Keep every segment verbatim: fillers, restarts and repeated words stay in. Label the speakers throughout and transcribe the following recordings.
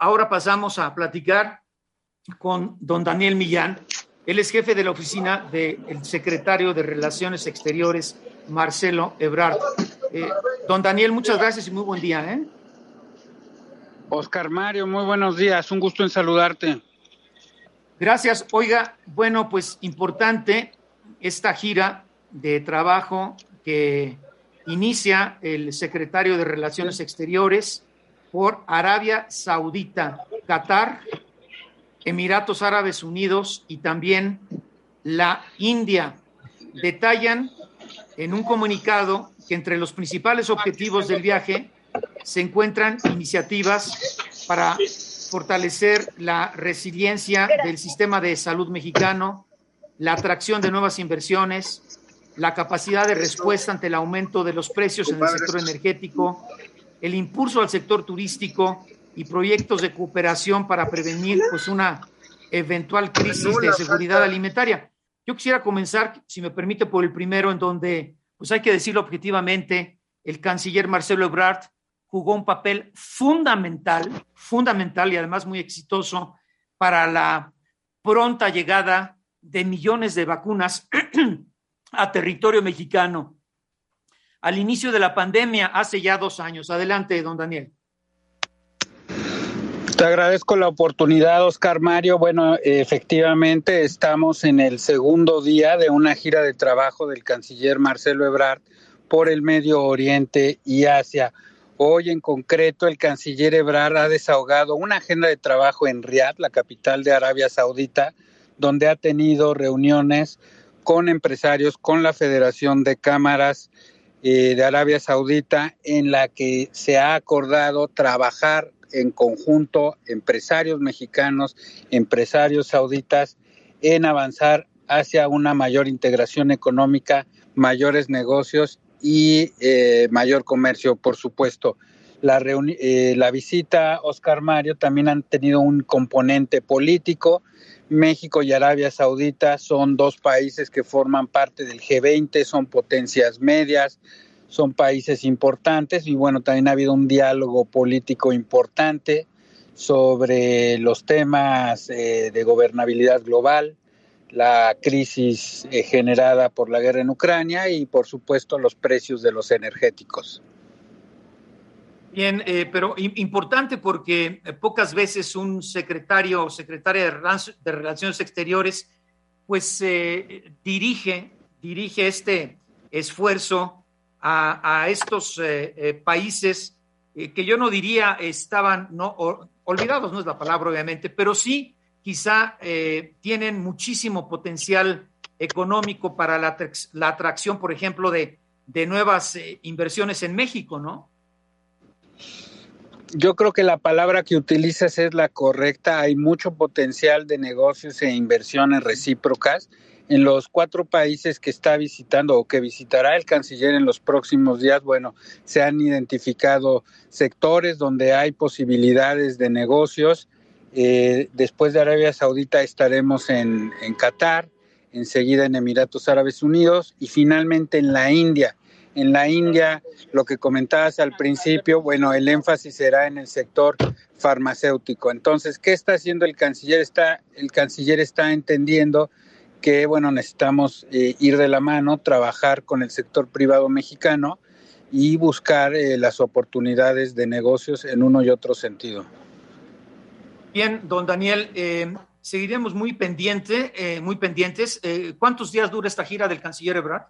Speaker 1: ahora pasamos a platicar con don Daniel Millán. Él es jefe de la oficina del secretario de Relaciones Exteriores, Marcelo Ebrard. Eh, don Daniel, muchas gracias y muy buen día. ¿eh?
Speaker 2: Oscar Mario, muy buenos días. Un gusto en saludarte.
Speaker 1: Gracias. Oiga, bueno, pues importante esta gira de trabajo que inicia el secretario de Relaciones Exteriores por Arabia Saudita, Qatar, Emiratos Árabes Unidos y también la India. Detallan en un comunicado que entre los principales objetivos del viaje se encuentran iniciativas para fortalecer la resiliencia del sistema de salud mexicano, la atracción de nuevas inversiones, la capacidad de respuesta ante el aumento de los precios en el sector energético, el impulso al sector turístico y proyectos de cooperación para prevenir pues, una eventual crisis de seguridad alimentaria. Yo quisiera comenzar, si me permite, por el primero, en donde, pues hay que decirlo objetivamente, el canciller Marcelo Ebrard jugó un papel fundamental, fundamental y además muy exitoso para la pronta llegada de millones de vacunas a territorio mexicano al inicio de la pandemia hace ya dos años. Adelante, don Daniel.
Speaker 2: Te agradezco la oportunidad, Oscar Mario. Bueno, efectivamente estamos en el segundo día de una gira de trabajo del canciller Marcelo Ebrard por el Medio Oriente y Asia. Hoy en concreto el canciller Ebrard ha desahogado una agenda de trabajo en Riad, la capital de Arabia Saudita, donde ha tenido reuniones con empresarios, con la Federación de Cámaras eh, de Arabia Saudita, en la que se ha acordado trabajar en conjunto, empresarios mexicanos, empresarios sauditas, en avanzar hacia una mayor integración económica, mayores negocios y eh, mayor comercio, por supuesto. La, reuni- eh, la visita, Oscar Mario, también han tenido un componente político. México y Arabia Saudita son dos países que forman parte del G veinte, son potencias medias, son países importantes y bueno, también ha habido un diálogo político importante sobre los temas eh, de gobernabilidad global, la crisis eh, generada por la guerra en Ucrania y por supuesto los precios de los energéticos.
Speaker 1: Bien, eh, pero importante porque pocas veces un secretario o secretaria de, Relac- de Relaciones Exteriores pues eh, dirige, dirige este esfuerzo a, a estos eh, eh, países eh, que yo no diría estaban no o, olvidados, no es la palabra obviamente, pero sí quizá eh, tienen muchísimo potencial económico para la, la atracción, por ejemplo, de, de nuevas eh, inversiones en México, ¿no?
Speaker 2: Yo creo que la palabra que utilizas es la correcta. Hay mucho potencial de negocios e inversiones recíprocas en los cuatro países que está visitando o que visitará el canciller en los próximos días. Bueno, se han identificado sectores donde hay posibilidades de negocios. Eh, después de Arabia Saudita estaremos en, en Qatar, enseguida en Emiratos Árabes Unidos y finalmente en la India. En la India, lo que comentabas al principio, bueno, el énfasis será en el sector farmacéutico. Entonces, ¿qué está haciendo el canciller? Está, el canciller está entendiendo que, bueno, necesitamos eh, ir de la mano, trabajar con el sector privado mexicano y buscar eh, las oportunidades de negocios en uno y otro sentido.
Speaker 1: Bien, don Daniel, eh, seguiremos muy pendiente, eh, muy pendientes. Eh, ¿Cuántos días dura esta gira del canciller Ebrard?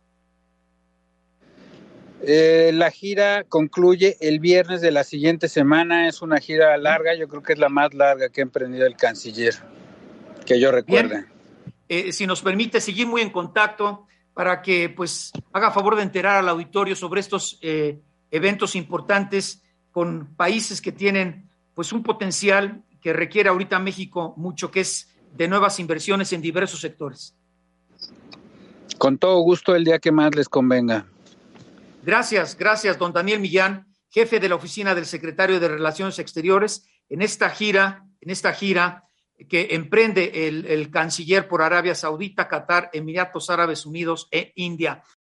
Speaker 2: Eh, la gira concluye el viernes de la siguiente semana. Es una gira larga, yo creo que es la más larga que ha emprendido el canciller, que yo recuerde.
Speaker 1: Bien, eh, si nos permite seguir muy en contacto para que pues haga favor de enterar al auditorio sobre estos eh, eventos importantes con países que tienen pues un potencial que requiere ahorita México mucho, que es de nuevas inversiones en diversos sectores.
Speaker 2: Con todo gusto, el día que más les convenga.
Speaker 1: Gracias, gracias, don Daniel Millán, jefe de la oficina del secretario de Relaciones Exteriores, en esta gira, en esta gira que emprende el, el canciller por Arabia Saudita, Qatar, Emiratos Árabes Unidos e India.